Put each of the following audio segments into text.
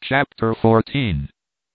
Chapter 14.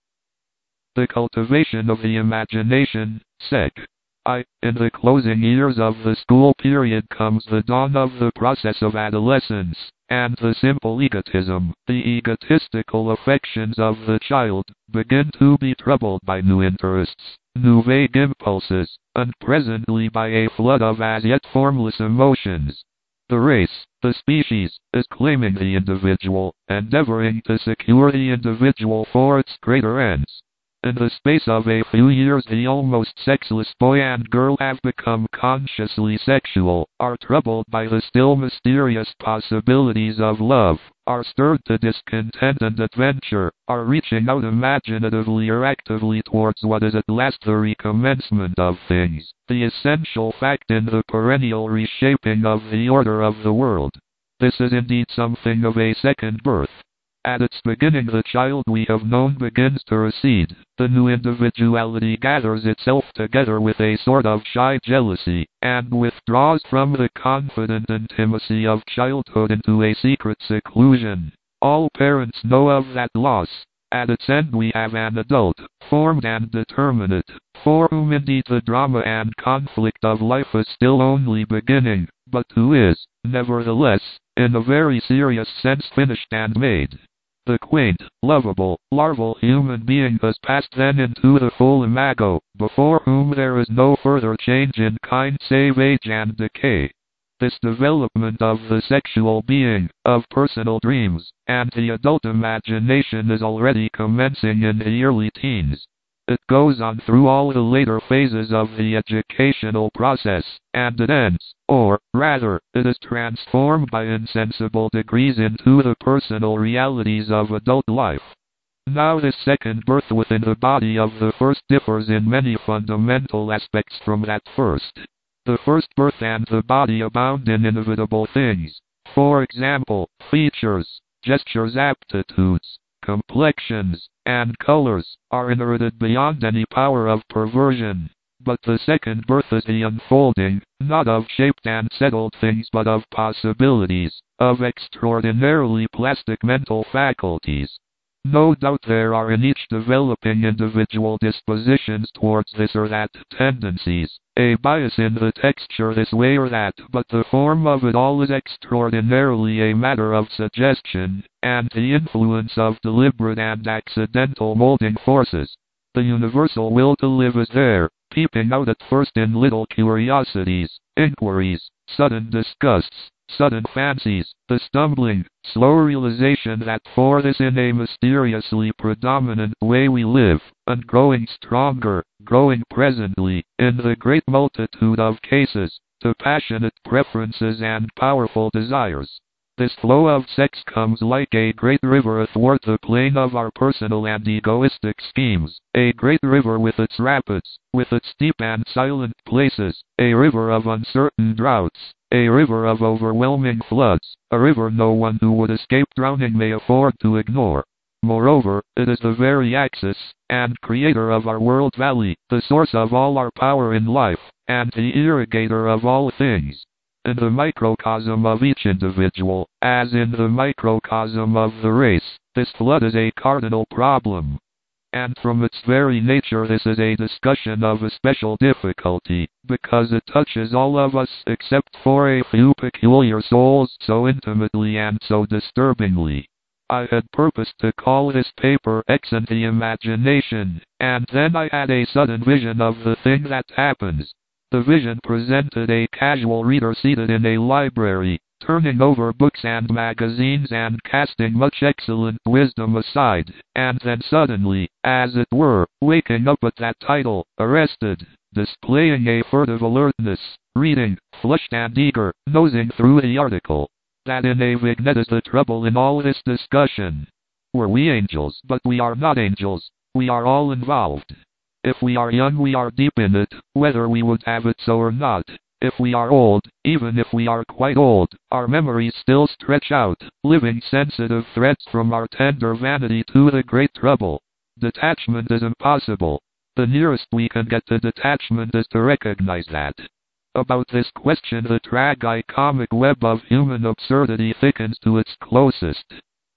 The Cultivation of the Imagination, Sec. I. In the closing years of the school period comes the dawn of the process of adolescence, and the simple egotism, the egotistical affections of the child, begin to be troubled by new interests, new vague impulses, and presently by a flood of as yet formless emotions. The race, the species, is claiming the individual, endeavoring to secure the individual for its greater ends. In the space of a few years the almost sexless boy and girl have become consciously sexual, are troubled by the still mysterious possibilities of love, are stirred to discontent and adventure, are reaching out imaginatively or actively towards what is at last the recommencement of things, the essential fact in the perennial reshaping of the order of the world. This is indeed something of a second birth. At its beginning the child we have known begins to recede. The new individuality gathers itself together with a sort of shy jealousy, and withdraws from the confident intimacy of childhood into a secret seclusion. All parents know of that loss. At its end we have an adult, formed and determinate, for whom indeed the drama and conflict of life is still only beginning, but who is, nevertheless, in a very serious sense finished and made. The quaint, lovable, larval human being has passed then into the full imago, before whom there is no further change in kind save age and decay. This development of the sexual being, of personal dreams, and the adult imagination is already commencing in the early teens. It goes on through all the later phases of the educational process, and it ends, or, rather, it is transformed by insensible degrees into the personal realities of adult life. Now this second birth within the body of the first differs in many fundamental aspects from that first. The first birth and the body abound in inevitable things. For example, features, gestures, aptitudes, complexions, and colors, are inherited beyond any power of perversion. But the second birth is the unfolding, not of shaped and settled things but of possibilities, of extraordinarily plastic mental faculties. No doubt there are in each developing individual dispositions towards this or that tendencies, a bias in the texture this way or that, but the form of it all is extraordinarily a matter of suggestion, and the influence of deliberate and accidental molding forces. The universal will to live is there, peeping out at first in little curiosities, inquiries, sudden disgusts, sudden fancies, the stumbling, slow realization that for this in a mysteriously predominant way we live, and growing stronger, growing presently, in the great multitude of cases, to passionate preferences and powerful desires. This flow of sex comes like a great river athwart the plain of our personal and egoistic schemes, a great river with its rapids, with its deep and silent places, a river of uncertain droughts, a river of overwhelming floods, a river no one who would escape drowning may afford to ignore. Moreover, it is the very axis and creator of our world valley, the source of all our power in life, and the irrigator of all things. In the microcosm of each individual, as in the microcosm of the race, this flood is a cardinal problem. And from its very nature this is a discussion of especial difficulty, because it touches all of us except for a few peculiar souls so intimately and so disturbingly. I had purposed to call this paper X and the Imagination, and then I had a sudden vision of the thing that happens. The vision presented a casual reader seated in a library, turning over books and magazines and casting much excellent wisdom aside, and then suddenly, as it were, waking up at that title, arrested, displaying a furtive alertness, reading, flushed and eager, nosing through the article. That in a vignette is the trouble in all this discussion. Were we angels? But we are not angels. We are all involved. If we are young we are deep in it, whether we would have it so or not. If we are old, even if we are quite old, our memories still stretch out, living sensitive threads from our tender vanity to the great trouble. Detachment is impossible. The nearest we can get to detachment is to recognize that. About this question the tragi-comic web of human absurdity thickens to its closest.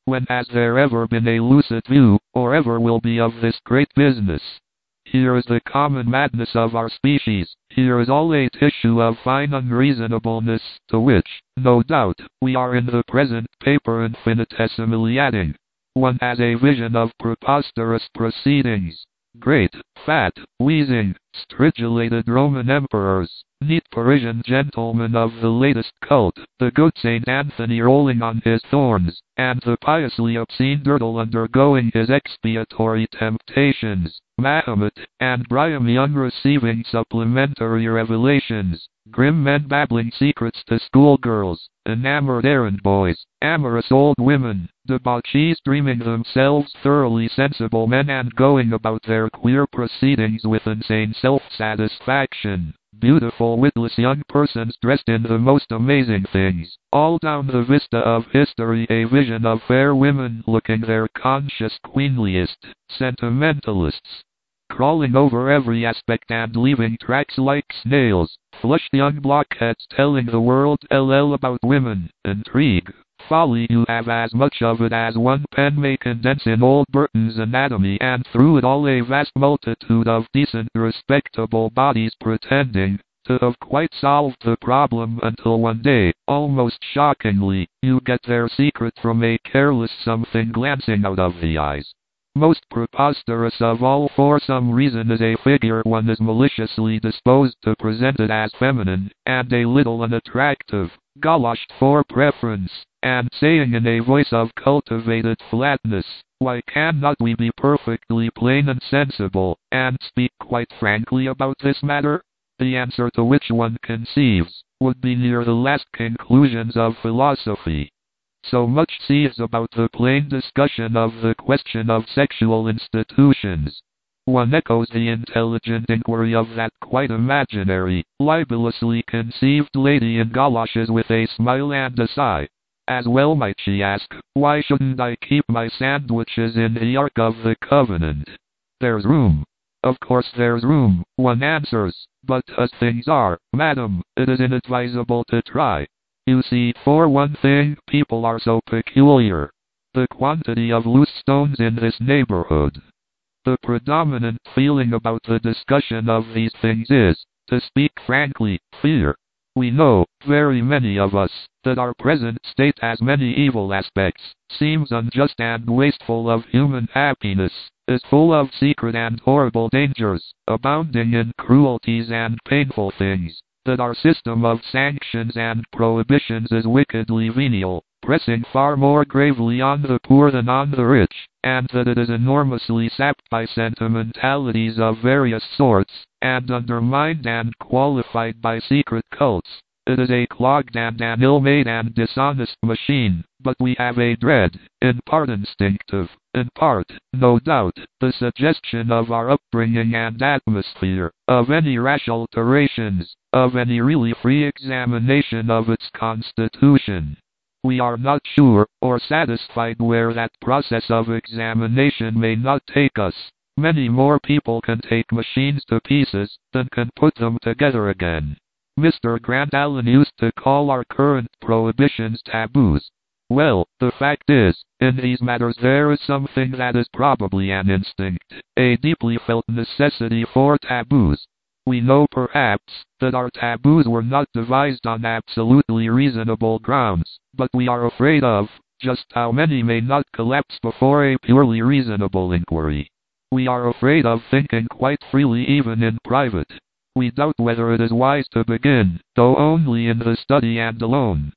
When has there ever been a lucid view, or ever will be, of this great business? Here is the common madness of our species. Here is all a tissue of fine unreasonableness, to which, no doubt, we are in the present paper infinitesimally adding. One has a vision of preposterous proceedings. Great, fat, wheezing, stridulated Roman emperors, neat Parisian gentlemen of the latest cult, the good Saint Anthony rolling on his thorns, and the piously obscene Durdle undergoing his expiatory temptations, Mahomet and Brigham Young receiving supplementary revelations, grim men babbling secrets to schoolgirls, enamored errand boys, amorous old women, debauchees dreaming themselves thoroughly sensible men and going about their queer proceedings with insane self-satisfaction. Beautiful witless young persons dressed in the most amazing things. All down the vista of history a vision of fair women looking their conscious queenliest. Sentimentalists, crawling over every aspect and leaving tracks like snails. Flushed young blockheads telling the world about women. Intrigue, folly, you have as much of it as one pen may condense in old Burton's anatomy, and through it all a vast multitude of decent respectable bodies pretending to have quite solved the problem, until one day, almost shockingly, you get their secret from a careless something glancing out of the eyes. Most preposterous of all, for some reason, is a figure one is maliciously disposed to present it as feminine, and a little unattractive, goloshed for preference, and saying in a voice of cultivated flatness, "Why cannot we be perfectly plain and sensible, and speak quite frankly about this matter?" The answer to which one conceives would be near the last conclusions of philosophy. So much sees about the plain discussion of the question of sexual institutions. One echoes the intelligent inquiry of that quite imaginary, libelously conceived lady in galoshes with a smile and a sigh. As well might she ask, why shouldn't I keep my sandwiches in the Ark of the Covenant? There's room. Of course there's room, one answers, but as things are, madam, it is inadvisable to try. You see, for one thing, people are so peculiar. The quantity of loose stones in this neighborhood. The predominant feeling about the discussion of these things is, to speak frankly, fear. We know, very many of us, that our present state has many evil aspects, seems unjust and wasteful of human happiness, is full of secret and horrible dangers, abounding in cruelties and painful things, that our system of sanctions and prohibitions is wickedly venial, pressing far more gravely on the poor than on the rich, and that it is enormously sapped by sentimentalities of various sorts, and undermined and qualified by secret cults. It is a clogged and an ill-made and dishonest machine, but we have a dread, in part instinctive, in part, no doubt, the suggestion of our upbringing and atmosphere, of any rash alterations, of any really free examination of its constitution. We are not sure, or satisfied where that process of examination may not take us. Many more people can take machines to pieces than can put them together again. Mr. Grant Allen used to call our current prohibitions taboos. Well, the fact is, in these matters there is something that is probably an instinct, a deeply felt necessity for taboos. We know perhaps that our taboos were not devised on absolutely reasonable grounds, but we are afraid of just how many may not collapse before a purely reasonable inquiry. We are afraid of thinking quite freely even in private. We doubt whether it is wise to begin, though only in the study and alone.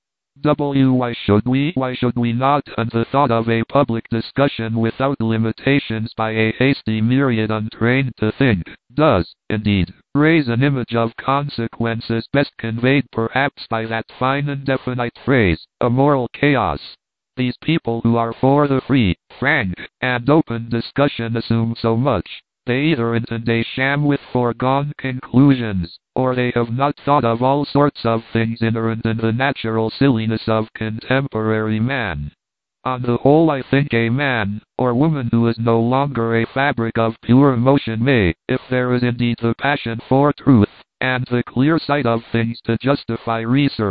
Why should we not? And the thought of a public discussion without limitations by a hasty myriad untrained to think, does, indeed, raise an image of consequences best conveyed perhaps by that fine indefinite phrase, a moral chaos. These people who are for the free, frank, and open discussion assume so much. They either intend a sham with foregone conclusions, or they have not thought of all sorts of things inherent in the natural silliness of contemporary man. On the whole, I think a man, or woman who is no longer a fabric of pure emotion may, if there is indeed the passion for truth, and the clear sight of things to justify research,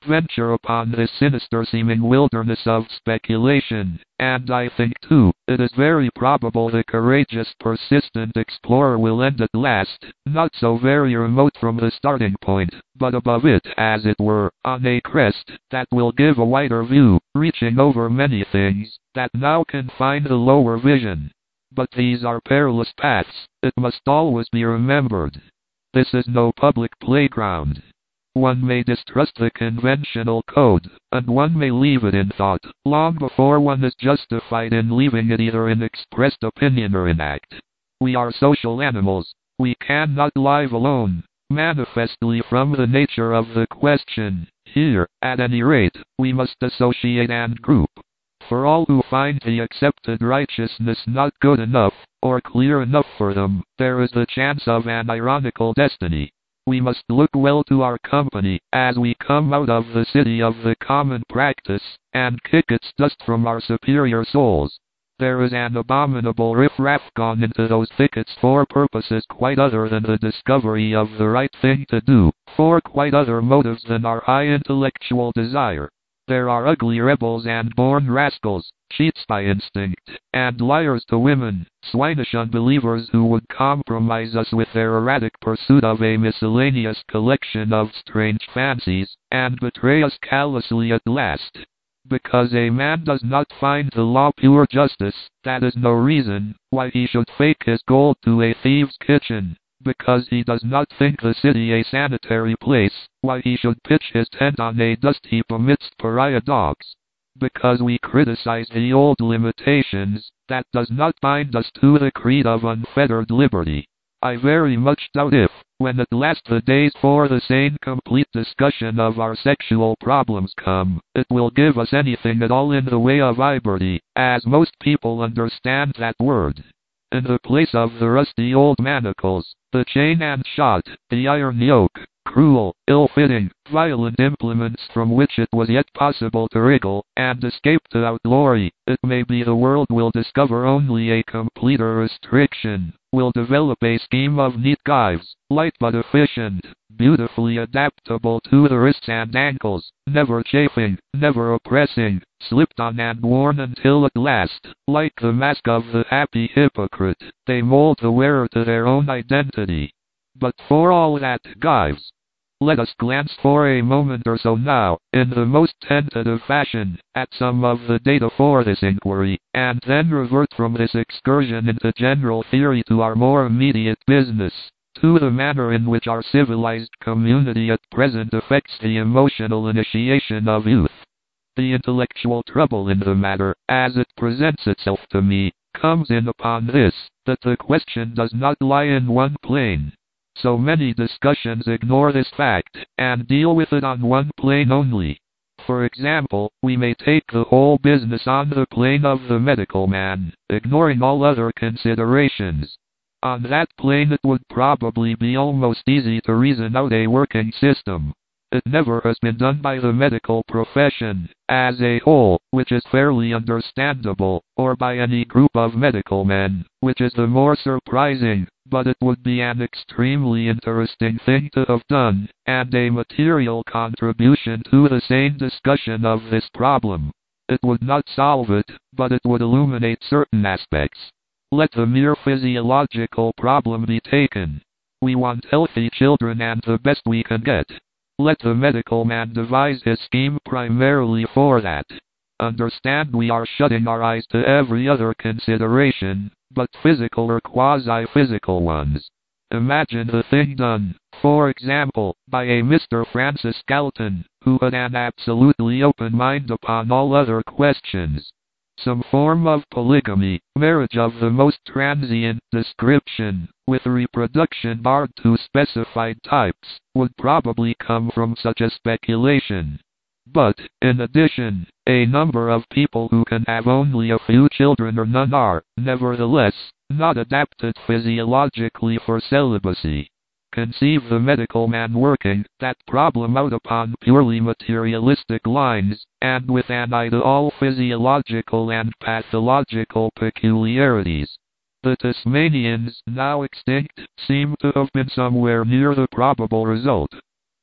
venture upon this sinister-seeming wilderness of speculation, and I think, too, it is very probable the courageous, persistent explorer will end at last, not so very remote from the starting point, but above it, as it were, on a crest that will give a wider view, reaching over many things that now confine the lower vision. But these are perilous paths, it must always be remembered. This is no public playground. One may distrust the conventional code, and one may leave it in thought, long before one is justified in leaving it either in expressed opinion or in act. We are social animals. We cannot live alone. Manifestly from the nature of the question, here, at any rate, we must associate and group. For all who find the accepted righteousness not good enough, or clear enough for them, there is the chance of an ironical destiny. We must look well to our company, as we come out of the city of the common practice, and kick its dust from our superior souls. There is an abominable riff-raff gone into those thickets for purposes quite other than the discovery of the right thing to do, for quite other motives than our high intellectual desire. There are ugly rebels and born rascals, cheats by instinct, and liars to women, swinish unbelievers who would compromise us with their erratic pursuit of a miscellaneous collection of strange fancies, and betray us callously at last. Because a man does not find the law pure justice, that is no reason why he should fake his gold to a thieves' kitchen. Because he does not think the city a sanitary place, why he should pitch his tent on a dust heap amidst pariah dogs. Because we criticize the old limitations, that does not bind us to the creed of unfettered liberty. I very much doubt if, when at last the days for the sane complete discussion of our sexual problems come, it will give us anything at all in the way of liberty, as most people understand that word. In the place of the rusty old manacles, the chain and shot, the iron yoke, cruel, ill-fitting, violent implements from which it was yet possible to wriggle and escape to outlawry, it may be the world will discover only a completer restriction, will develop a scheme of neat gyves, light but efficient, beautifully adaptable to the wrists and ankles, never chafing, never oppressing, slipped on and worn until at last, like the mask of the happy hypocrite, they mold the wearer to their own identity. But for all that, gyves, let us glance for a moment or so now, in the most tentative fashion, at some of the data for this inquiry, and then revert from this excursion into general theory to our more immediate business, to the manner in which our civilized community at present affects the emotional initiation of youth. The intellectual trouble in the matter, as it presents itself to me, comes in upon this, that the question does not lie in one plane. So many discussions ignore this fact, and deal with it on one plane only. For example, we may take the whole business on the plane of the medical man, ignoring all other considerations. On that plane it would probably be almost easy to reason out a working system. It never has been done by the medical profession, as a whole, which is fairly understandable, or by any group of medical men, which is the more surprising, but it would be an extremely interesting thing to have done, and a material contribution to the sane discussion of this problem. It would not solve it, but it would illuminate certain aspects. Let the mere physiological problem be taken. We want healthy children and the best we can get. Let the medical man devise his scheme primarily for that. Understand, we are shutting our eyes to every other consideration, but physical or quasi-physical ones. Imagine the thing done, for example, by a Mr. Francis Galton, who had an absolutely open mind upon all other questions. Some form of polygamy, marriage of the most transient description, with reproduction barred to specified types, would probably come from such a speculation. But, in addition, a number of people who can have only a few children or none are, nevertheless, not adapted physiologically for celibacy. Conceive the medical man working that problem out upon purely materialistic lines, and with an eye to all physiological and pathological peculiarities. The Tasmanians, now extinct, seem to have been somewhere near the probable result.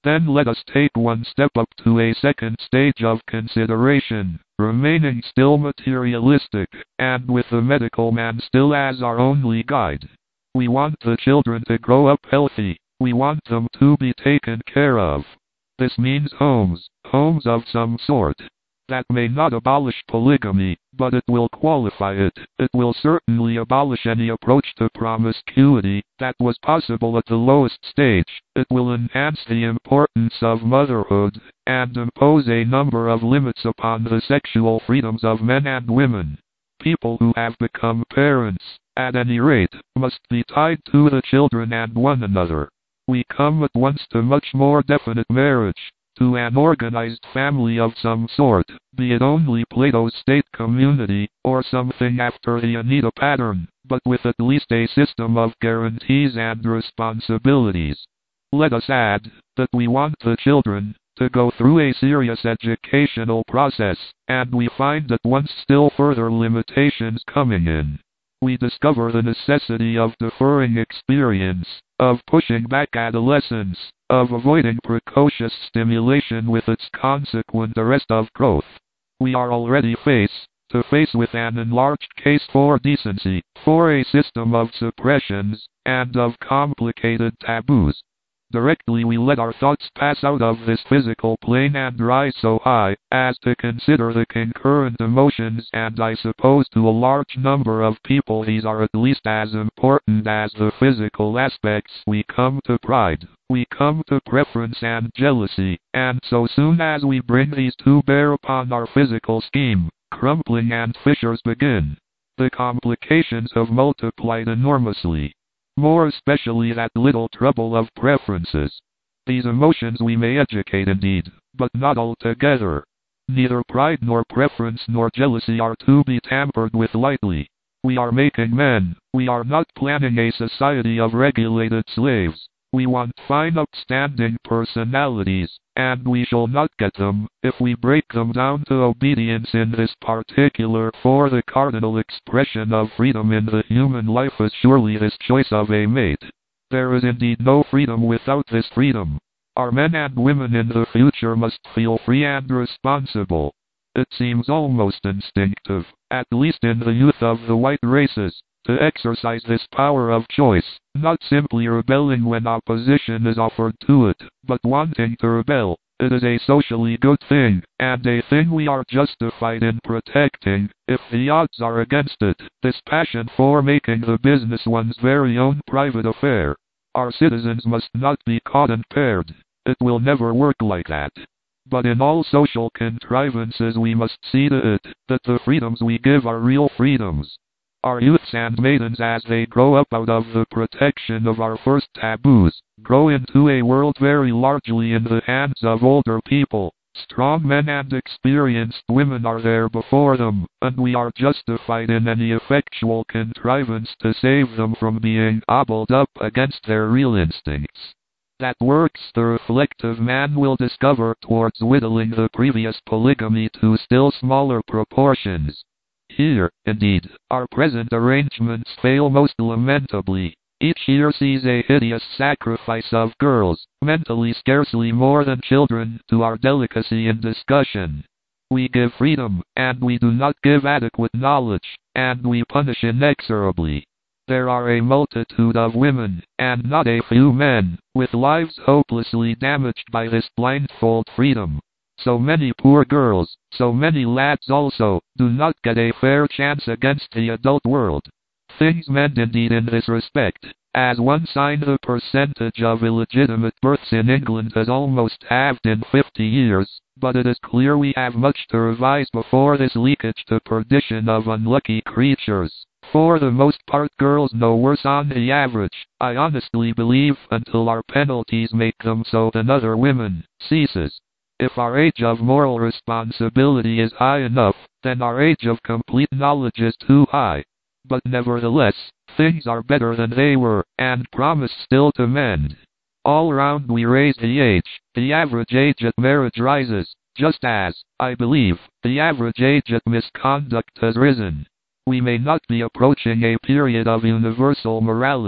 Then let us take one step up to a second stage of consideration, remaining still materialistic, and with the medical man still as our only guide. We want the children to grow up healthy. We want them to be taken care of. This means homes of some sort. That may not abolish polygamy, but it will qualify it. It will certainly abolish any approach to promiscuity that was possible at the lowest stage. It will enhance the importance of motherhood, and impose a number of limits upon the sexual freedoms of men and women. People who have become parents, at any rate, must be tied to the children and one another. We come at once to much more definite marriage, to an organized family of some sort, be it only Plato's state community, or something after the Anita pattern, but with at least a system of guarantees and responsibilities. Let us add that we want the children to go through a serious educational process, and we find at once still further limitations coming in. We discover the necessity of deferring experience, of pushing back adolescence, of avoiding precocious stimulation with its consequent arrest of growth. We are already face to face with an enlarged case for decency, for a system of suppressions, and of complicated taboos. Directly we let our thoughts pass out of this physical plane and rise so high as to consider the concurrent emotions, and I suppose to a large number of people these are at least as important as the physical aspects, we come to pride, we come to preference and jealousy, and so soon as we bring these to bear upon our physical scheme, crumpling and fissures begin. The complications have multiplied enormously. More especially that little trouble of preferences. These emotions we may educate indeed, but not altogether. Neither pride nor preference nor jealousy are to be tampered with lightly. We are making men. We are not planning a society of regulated slaves. We want fine upstanding personalities, and we shall not get them if we break them down to obedience in this particular, for the cardinal expression of freedom in the human life is surely this choice of a mate. There is indeed no freedom without this freedom. Our men and women in the future must feel free and responsible. It seems almost instinctive, at least in the youth of the white races, to exercise this power of choice, not simply rebelling when opposition is offered to it, but wanting to rebel. It is a socially good thing, and a thing we are justified in protecting, if the odds are against it, this passion for making the business one's very own private affair. Our citizens must not be caught and paired. It will never work like that. But in all social contrivances we must see to it that the freedoms we give are real freedoms. Our youths and maidens, as they grow up out of the protection of our first taboos, grow into a world very largely in the hands of older people. Strong men and experienced women are there before them, and we are justified in any effectual contrivance to save them from being hobbled up against their real instincts. That works the reflective man will discover towards whittling the previous polygamy to still smaller proportions. Here, indeed, our present arrangements fail most lamentably. Each year sees a hideous sacrifice of girls, mentally scarcely more than children, to our delicacy in discussion. We give freedom, and we do not give adequate knowledge, and we punish inexorably. There are a multitude of women, and not a few men, with lives hopelessly damaged by this blindfold freedom. So many poor girls, so many lads also, do not get a fair chance against the adult world. Things mend indeed in this respect. As one sign, the percentage of illegitimate births in England has almost halved in 50 years, but it is clear we have much to revise before this leakage to perdition of unlucky creatures. For the most part girls no worse on the average, I honestly believe, until our penalties make them so than other women, ceases. If our age of moral responsibility is high enough, then our age of complete knowledge is too high. But nevertheless, things are better than they were, and promise still to mend. All round we raise the age. The average age at marriage rises, just as, I believe, the average age at misconduct has risen. We may not be approaching a period of universal morality,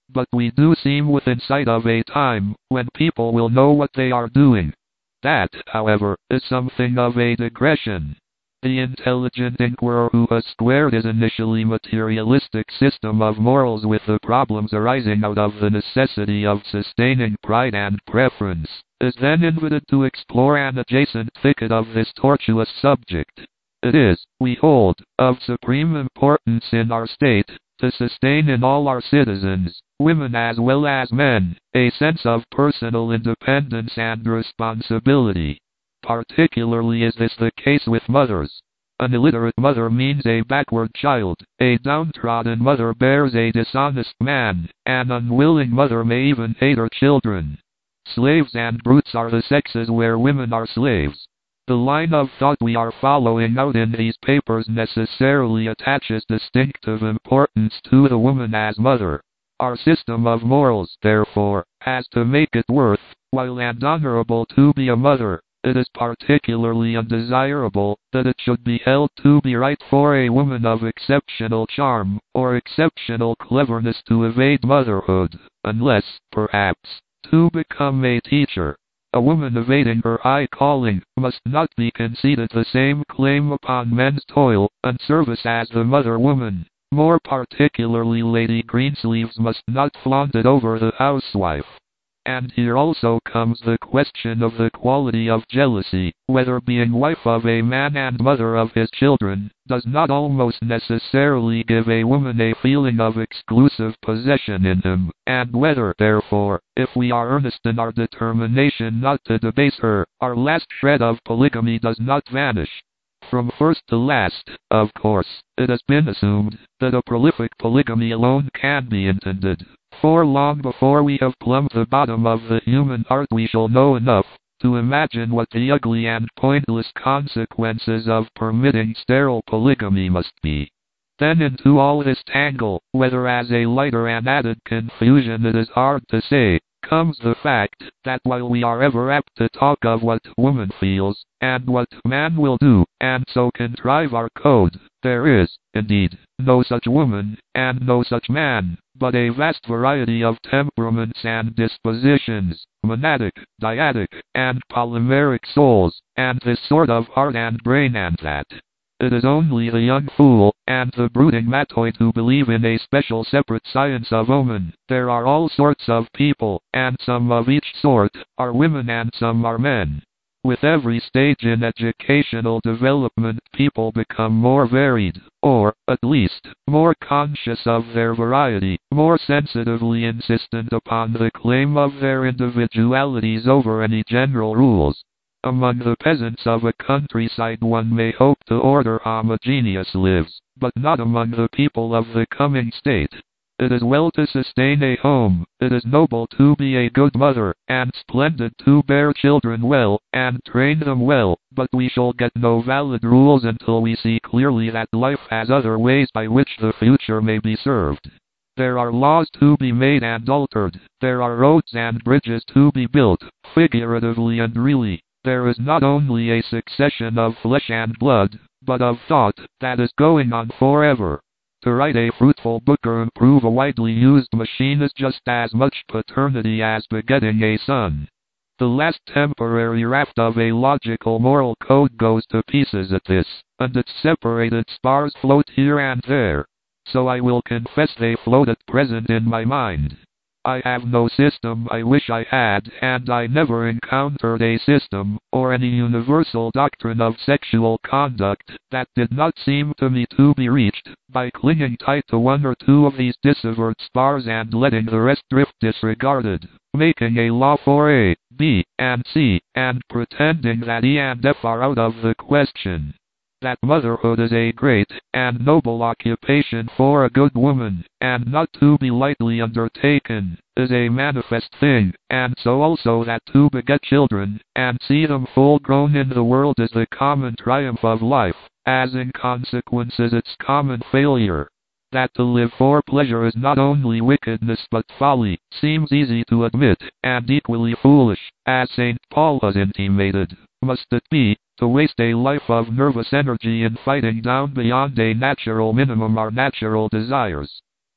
but we do seem within sight of a time when people will know what they are doing. That, however, is something of a digression. The intelligent inquirer who has squared his initially materialistic system of morals with the problems arising out of the necessity of sustaining pride and preference, is then invited to explore an adjacent thicket of this tortuous subject. It is, we hold, of supreme importance in our state, to sustain in all our citizens, women as well as men, a sense of personal independence and responsibility. Particularly is this the case with mothers. An illiterate mother means a backward child, a downtrodden mother bears a dishonest man, an unwilling mother may even hate her children. Slaves and brutes are the sexes where women are slaves. The line of thought we are following out in these papers necessarily attaches distinctive importance to the woman as mother. Our system of morals, therefore, has to make it worth while and honorable to be a mother. It is particularly undesirable that it should be held to be right for a woman of exceptional charm or exceptional cleverness to evade motherhood, unless, perhaps, to become a teacher. A woman evading her high calling must not be conceded the same claim upon men's toil and service as the mother woman. More particularly, Lady Greensleeves must not flaunt it over the housewife. And here also comes the question of the quality of jealousy, whether being wife of a man and mother of his children does not almost necessarily give a woman a feeling of exclusive possession in him, and whether, therefore, if we are earnest in our determination not to debase her, our last shred of polygamy does not vanish. From first to last, of course, it has been assumed that a prolific polygamy alone can be intended. For long before we have plumbed the bottom of the human heart we shall know enough to imagine what the ugly and pointless consequences of permitting sterile polygamy must be. Then into all this tangle, whether as a lighter and added confusion it is hard to say, comes the fact that while we are ever apt to talk of what woman feels, and what man will do, and so contrive our code, there is, indeed, no such woman, and no such man, but a vast variety of temperaments and dispositions, monadic, dyadic, and polymeric souls, and this sort of heart and brain and that. It is only the young fool, and the brooding matoid who believe in a special separate science of omen. There are all sorts of people, and some of each sort are women and some are men. With every stage in educational development people become more varied, or, at least, more conscious of their variety, more sensitively insistent upon the claim of their individualities over any general rules. Among the peasants of a countryside one may hope to order homogeneous lives, but not among the people of the coming state. It is well to sustain a home, it is noble to be a good mother, and splendid to bear children well, and train them well, but we shall get no valid rules until we see clearly that life has other ways by which the future may be served. There are laws to be made and altered, there are roads and bridges to be built, figuratively and really. There is not only a succession of flesh and blood, but of thought, that is going on forever. To write a fruitful book or improve a widely used machine is just as much paternity as begetting a son. The last temporary raft of a logical moral code goes to pieces at this, and its separated spars float here and there. So I will confess they float at present in my mind. I have no system I wish I had, and I never encountered a system, or any universal doctrine of sexual conduct, that did not seem to me to be reached, by clinging tight to one or two of these dissevered spars and letting the rest drift disregarded, making a law for A, B, and C, and pretending that E and F are out of the question. That motherhood is a great and noble occupation for a good woman, and not to be lightly undertaken, is a manifest thing, and so also that to beget children, and see them full grown in the world is the common triumph of life, as in consequence is its common failure. That to live for pleasure is not only wickedness but folly, seems easy to admit, and equally foolish, as St. Paul has intimated. Must it be, to waste a life of nervous energy in fighting down beyond a natural minimum our natural desires?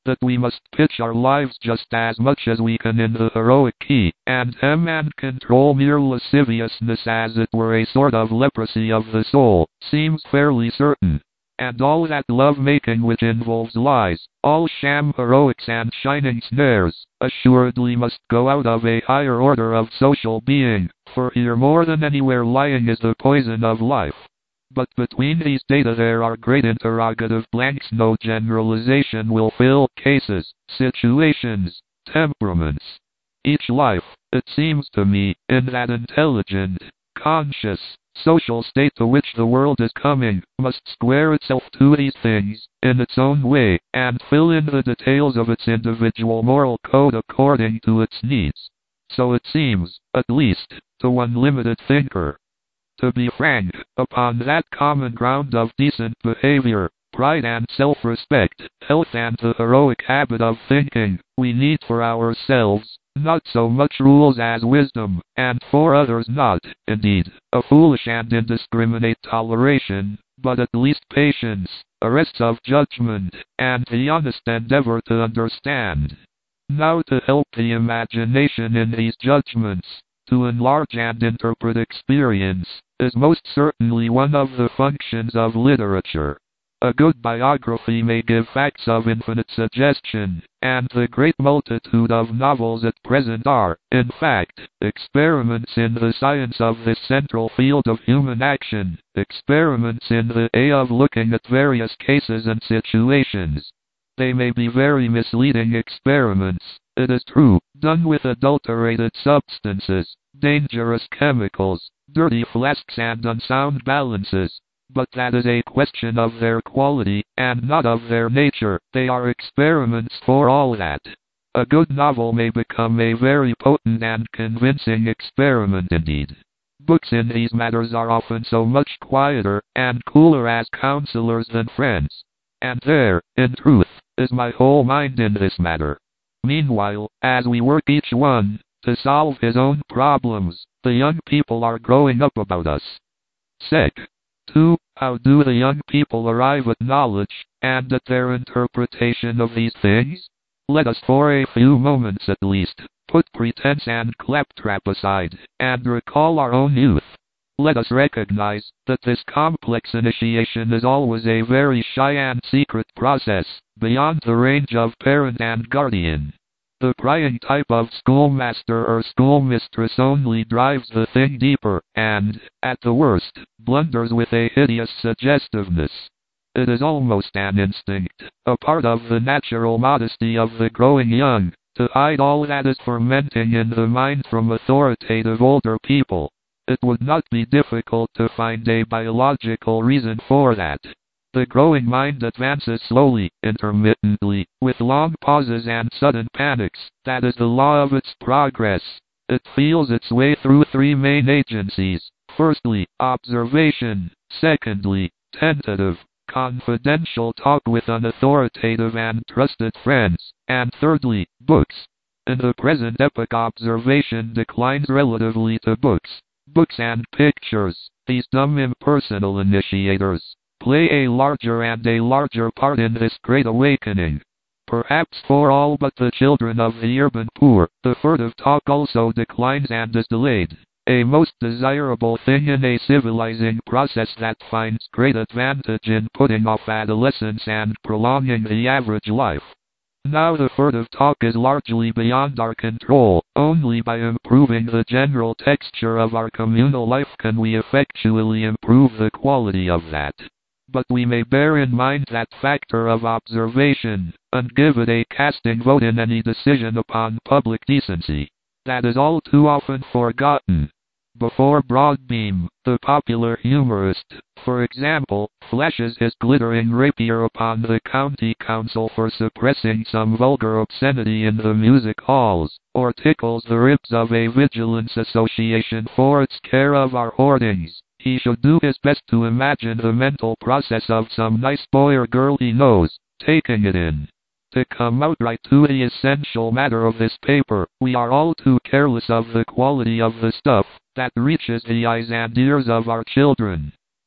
that we must pitch our lives just as much as we can in the heroic key, and hem and control mere lasciviousness as it were a sort of leprosy of the soul, seems fairly certain. And all that love-making which involves lies, all sham heroics and shining snares, assuredly must go out of a higher order of social being, for here more than anywhere lying is the poison of life. But between these data there are great interrogative blanks. No generalization will fill cases, situations, temperaments. Each life, it seems to me, in that intelligent, conscious, social state to which the world is coming, must square itself to these things, in its own way, and fill in the details of its individual moral code according to its needs. So it seems, at least, to one limited thinker. To be frank, upon that common ground of decent behavior, pride and self-respect, health and the heroic habit of thinking, we need for ourselves, not so much rules as wisdom, and for others not, indeed, a foolish and indiscriminate toleration, but at least patience, arrests of judgment, and the honest endeavor to understand. Now to help the imagination in these judgments, to enlarge and interpret experience, is most certainly one of the functions of literature. A good biography may give facts of infinite suggestion, and the great multitude of novels at present are, in fact, experiments in the science of this central field of human action, experiments in the way of looking at various cases and situations. They may be very misleading experiments, it is true, done with adulterated substances, dangerous chemicals, dirty flasks and unsound balances. But that is a question of their quality, and not of their nature. They are experiments for all that. A good novel may become a very potent and convincing experiment indeed. Books in these matters are often so much quieter and cooler as counselors than friends. And there, in truth, is my whole mind in this matter. Meanwhile, as we work each one to solve his own problems, the young people are growing up about us. Sec. 2. How do the young people arrive at knowledge, and at their interpretation of these things? Let us for a few moments at least, put pretense and claptrap aside, and recall our own youth. Let us recognize that this complex initiation is always a very shy and secret process, beyond the range of parent and guardian. The prying type of schoolmaster or schoolmistress only drives the thing deeper, and, at the worst, blunders with a hideous suggestiveness. It is almost an instinct, a part of the natural modesty of the growing young, to hide all that is fermenting in the mind from authoritative older people. It would not be difficult to find a biological reason for that. The growing mind advances slowly, intermittently, with long pauses and sudden panics. That is the law of its progress. It feels its way through three main agencies. Firstly, observation. Secondly, tentative, confidential talk with unauthoritative and trusted friends. And thirdly, books. In the present epoch, observation declines relatively to books. Books and pictures, these dumb impersonal initiators, play a larger and a larger part in this great awakening. Perhaps for all but the children of the urban poor, the furtive talk also declines and is delayed. A most desirable thing in a civilizing process that finds great advantage in putting off adolescence and prolonging the average life. Now the furtive talk is largely beyond our control. Only by improving the general texture of our communal life can we effectually improve the quality of that. But we may bear in mind that factor of observation, and give it a casting vote in any decision upon public decency. That is all too often forgotten. Before Broadbeam, the popular humorist, for example, flashes his glittering rapier upon the county council for suppressing some vulgar obscenity in the music halls, or tickles the ribs of a vigilance association for its care of our hoardings, he should do his best to imagine the mental process of some nice boy or girl he knows, taking it in. To come outright to the essential matter of this paper, we are all too careless of the quality of the stuff that reaches the eyes and ears of our children.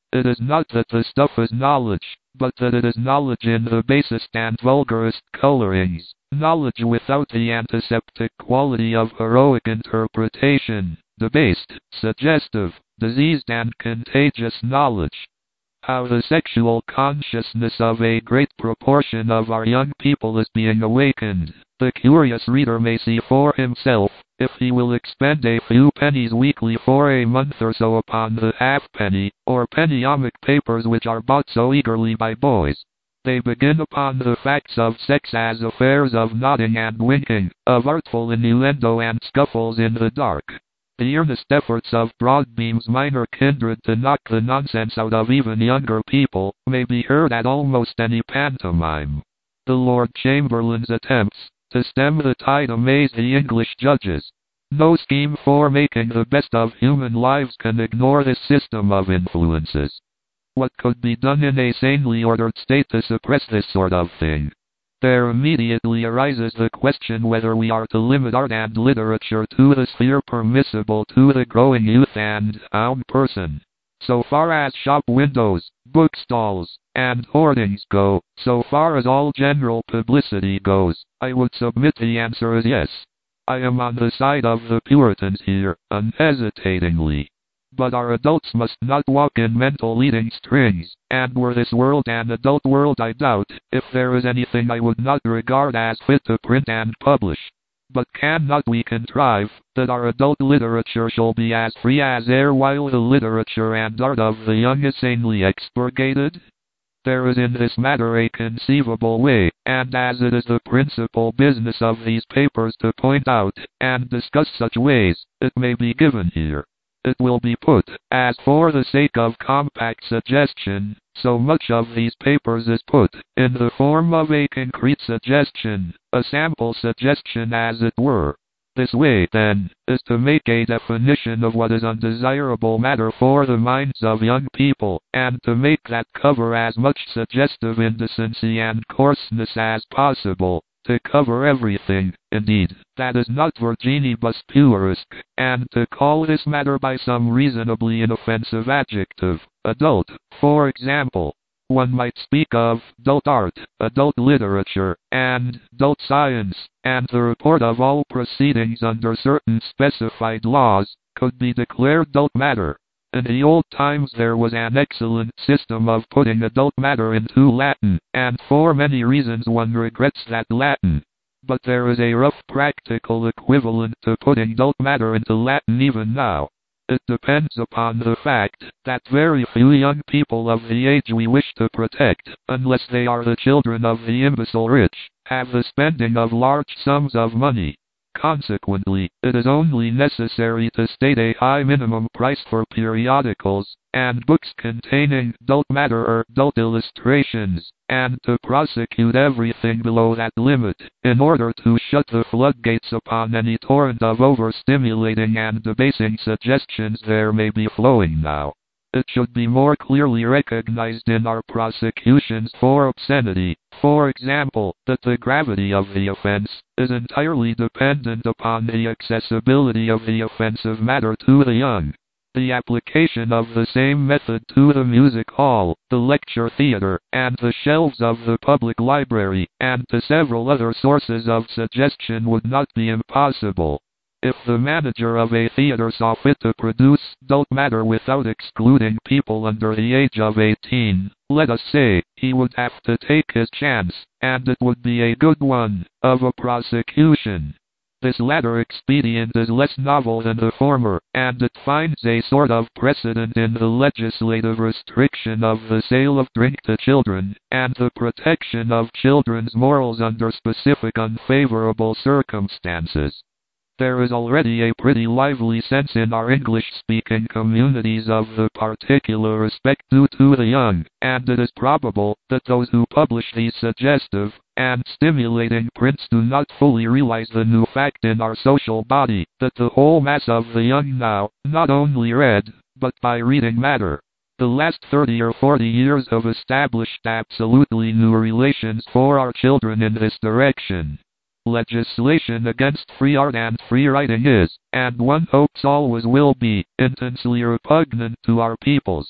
It is not that the stuff is knowledge, but that it is knowledge in the basest and vulgarest colorings, knowledge without the antiseptic quality of heroic interpretation, debased, suggestive, diseased and contagious knowledge. How the sexual consciousness of a great proportion of our young people is being awakened, the curious reader may see for himself, if he will expend a few pennies weekly for a month or so upon the halfpenny, or penny-omic papers which are bought so eagerly by boys. They begin upon the facts of sex as affairs of nodding and winking, of artful innuendo and scuffles in the dark. The earnest efforts of Broadbeam's minor kindred to knock the nonsense out of even younger people may be heard at almost any pantomime. The Lord Chamberlain's attempts to stem the tide amaze the English judges. No scheme for making the best of human lives can ignore this system of influences. What could be done in a sanely ordered state to suppress this sort of thing? There immediately arises the question whether we are to limit art and literature to the sphere permissible to the growing youth and own person. So far as shop windows, bookstalls, and hoardings go, so far as all general publicity goes, I would submit the answer is yes. I am on the side of the Puritans here, unhesitatingly. But our adults must not walk in mental leading strings, and were this world an adult world I doubt if there is anything I would not regard as fit to print and publish. But cannot we contrive that our adult literature shall be as free as air while the literature and art of the young is sanely expurgated? There is in this matter a conceivable way, and as it is the principal business of these papers to point out and discuss such ways, it may be given here. It will be put, as for the sake of compact suggestion, so much of these papers is put, in the form of a concrete suggestion, a sample suggestion as it were. This way, then, is to make a definition of what is undesirable matter for the minds of young people, and to make that cover as much suggestive indecency and coarseness as possible. To cover everything, indeed, that is not virginibus puerisque, and to call this matter by some reasonably inoffensive adjective, adult, for example. One might speak of adult art, adult literature, and adult science, and the report of all proceedings under certain specified laws could be declared adult matter. In the old times there was an excellent system of putting adult matter into Latin, and for many reasons one regrets that Latin. But there is a rough practical equivalent to putting adult matter into Latin even now. It depends upon the fact that very few young people of the age we wish to protect, unless they are the children of the imbecile rich, have the spending of large sums of money. Consequently, it is only necessary to state a high minimum price for periodicals, and books containing adult matter or adult illustrations, and to prosecute everything below that limit, in order to shut the floodgates upon any torrent of overstimulating and debasing suggestions there may be flowing now. It should be more clearly recognized in our prosecutions for obscenity, for example, that the gravity of the offense is entirely dependent upon the accessibility of the offensive matter to the young. The application of the same method to the music hall, the lecture theater, and the shelves of the public library, and to several other sources of suggestion would not be impossible. If the manager of a theater saw fit to produce adult matter without excluding people under the age of 18, let us say, he would have to take his chance, and it would be a good one, of a prosecution. This latter expedient is less novel than the former, and it finds a sort of precedent in the legislative restriction of the sale of drink to children, and the protection of children's morals under specific unfavorable circumstances. There is already a pretty lively sense in our English-speaking communities of the particular respect due to the young, and it is probable that those who publish these suggestive and stimulating prints do not fully realize the new fact in our social body, that the whole mass of the young now, not only read, but by reading matter. The last 30 or 40 years have established absolutely new relations for our children in this direction. Legislation against free art and free writing is, and one hopes always will be, intensely repugnant to our peoples.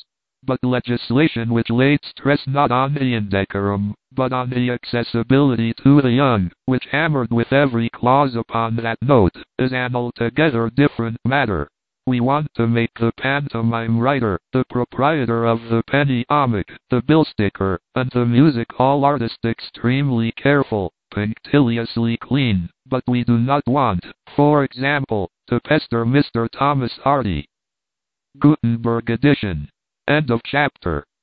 but legislation which laid stress not on the indecorum, but on the accessibility to the young, which hammered with every clause upon that note, is an altogether different matter. We want to make the pantomime writer, the proprietor of the penny comic, the bill sticker, and the music hall artist extremely careful, punctiliously clean, but we do not want, for example, to pester Mr. Thomas Hardy. Gutenberg edition. End of chapter.